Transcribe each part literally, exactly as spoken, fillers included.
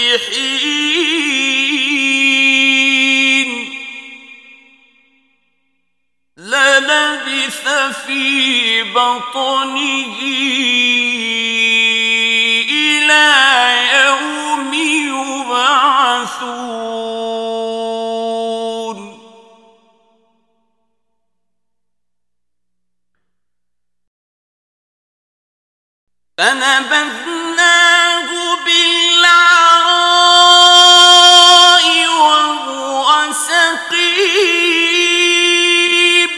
حين للبث في بطنه إلى يوم يبعثون فنبذناه بالعراء وهو سقيم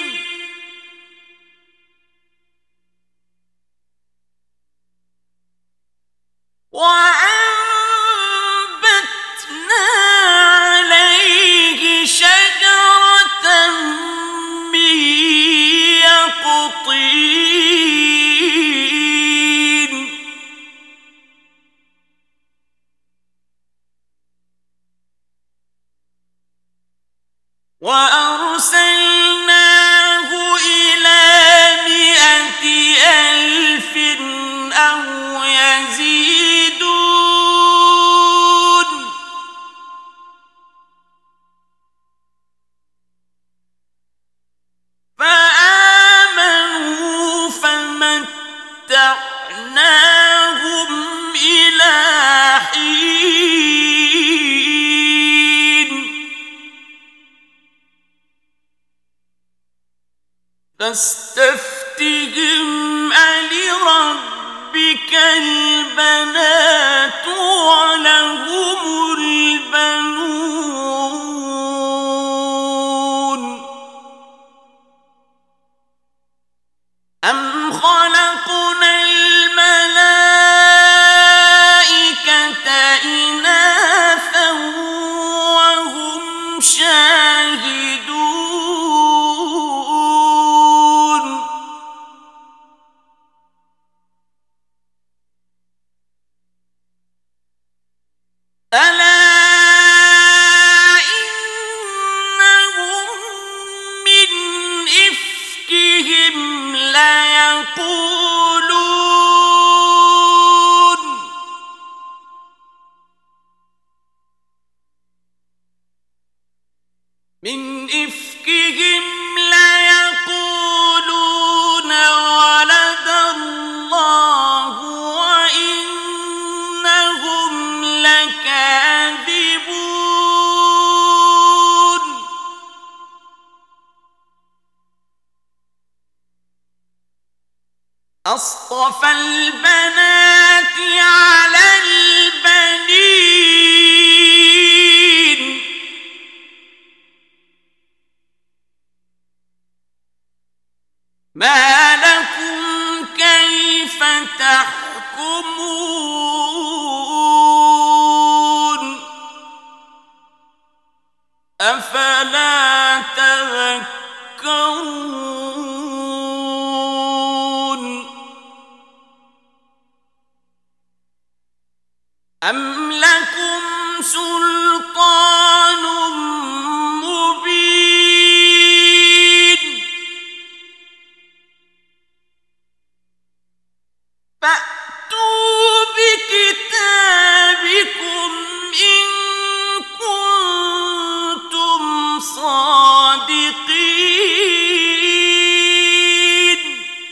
وأنبتنا عليه شجرة من يقطين وأرسلناه إلى مائة ألف أو يزيدون فآمنوا فمتعناهم إلى حين فاستفتهم ألربك البنات ولهم البنون أم خلقنا الملائكة إناثا وهم شاهدون ألا إنهم من إفكهم ليقولون من إفكهم ليقولون ولد الله وإنهم لكاذبون أصطفى البنات على البنين ما لكم كيف تحكمون أفلا تذكرون أم لكم سلطان مبين فأتوا بكتابكم إن كنتم صادقين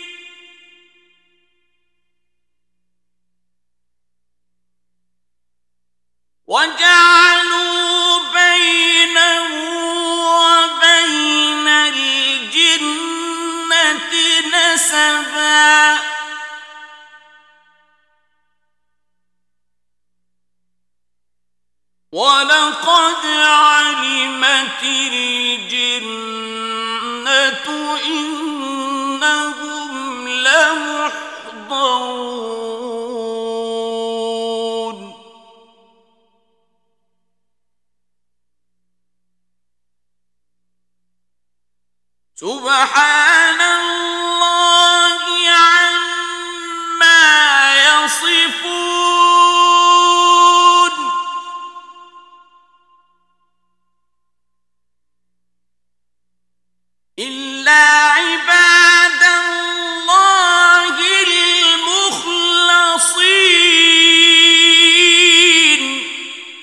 وجعلوا بينه وبين الجنة نسبا ولقد علمت الجنة إنهم لمحضرون سبحان الله عما يصفون إلا عباد الله المخلصين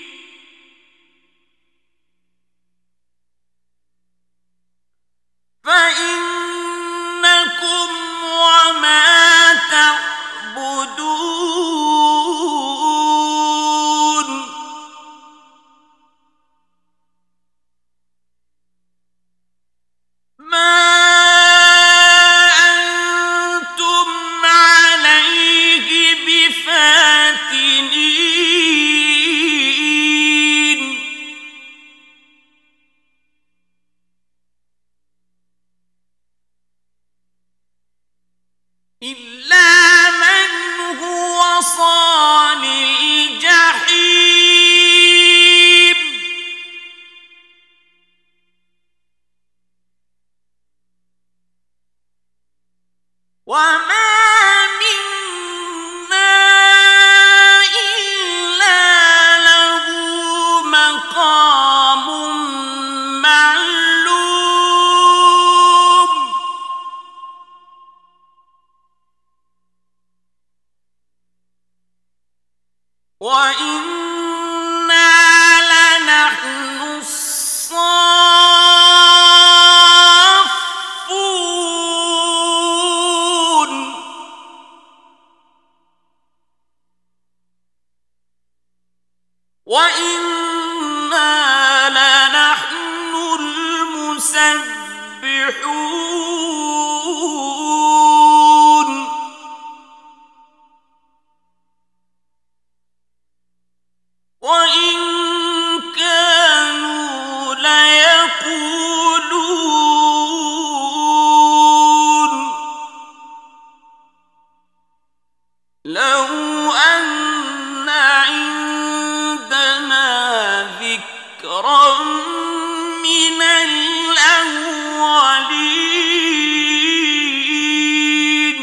وإنا لنحن الصافون وإنا لنحن المسبحون وإن كانوا ليقولون لو أن عندنا ذكرا من الأولين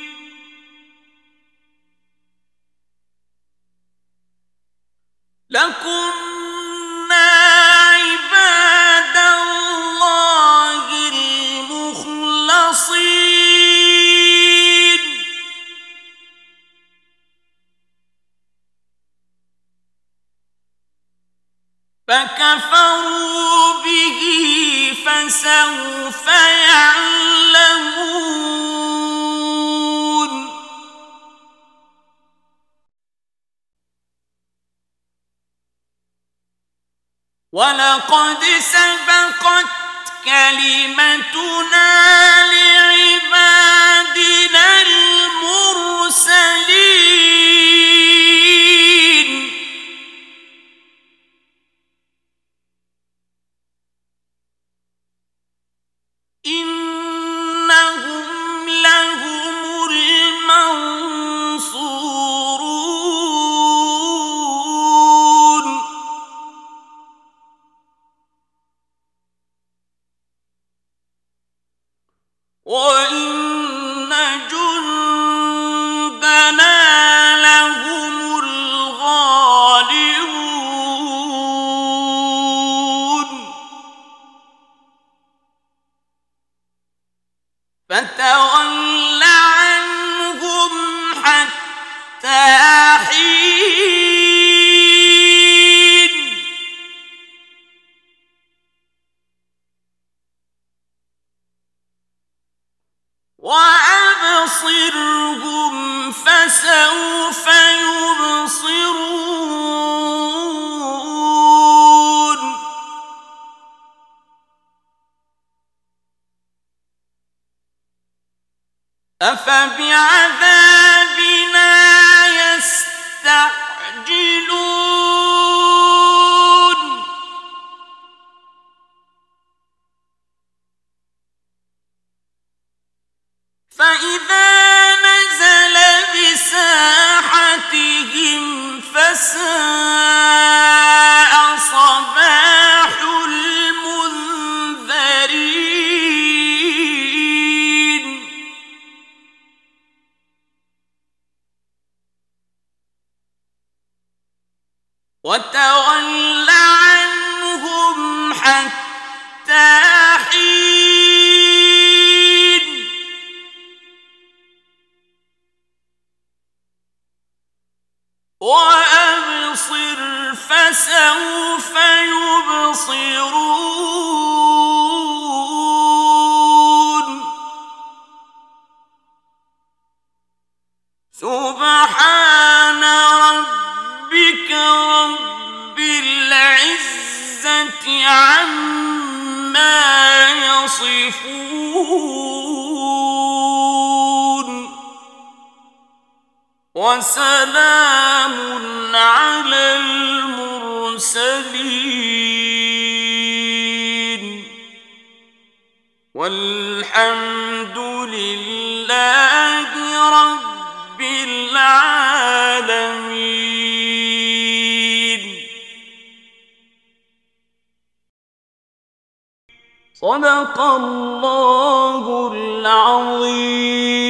لكنا عباد الله المخلصين فكفروا به فسوف يعلمون ولقد سبقت كلمتنا لعبادنا المرسلين إنهم لهم المنصورون وإن جندنا لهم الغالبون فتول عنهم حتى حين وأبصرهم فسوف يبصرون أفبعذابنا يستعجلون فإذا نزل بساحتهم فساء صباح المنذرين وتول عنهم حتى حين وأبصر فسوف يبصرون سبحان ربك رب العزة عما يصفون وسلام على المرسلين والحمد لله رب العالمين. صدق الله العظيم.